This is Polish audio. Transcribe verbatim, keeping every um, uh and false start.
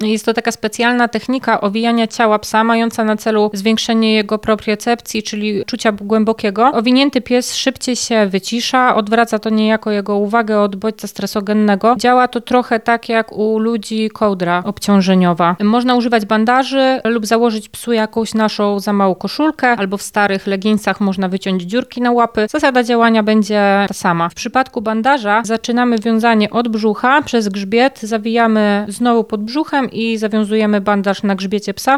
Jest to taka specjalna technika owijania ciała psa, mająca na celu zwiększenie jego propriocepcji, czyli czucia głębokiego. Owinięty pies szybciej się wycisza, odwraca to niejako jego uwagę od bodźca stresogennego. Działa to trochę tak jak u ludzi kołdra obciążeniowa. Można używać bandaży lub założyć psu jakąś naszą za małą koszulkę, albo w starych leginsach można wyciąć dziurki na łapy. Zasada działania będzie ta sama. W przypadku bandaża zaczynamy wiązanie od brzucha przez grzbiet, zawijamy znowu pod brzuchem i zawiązujemy bandaż na grzbiecie psa.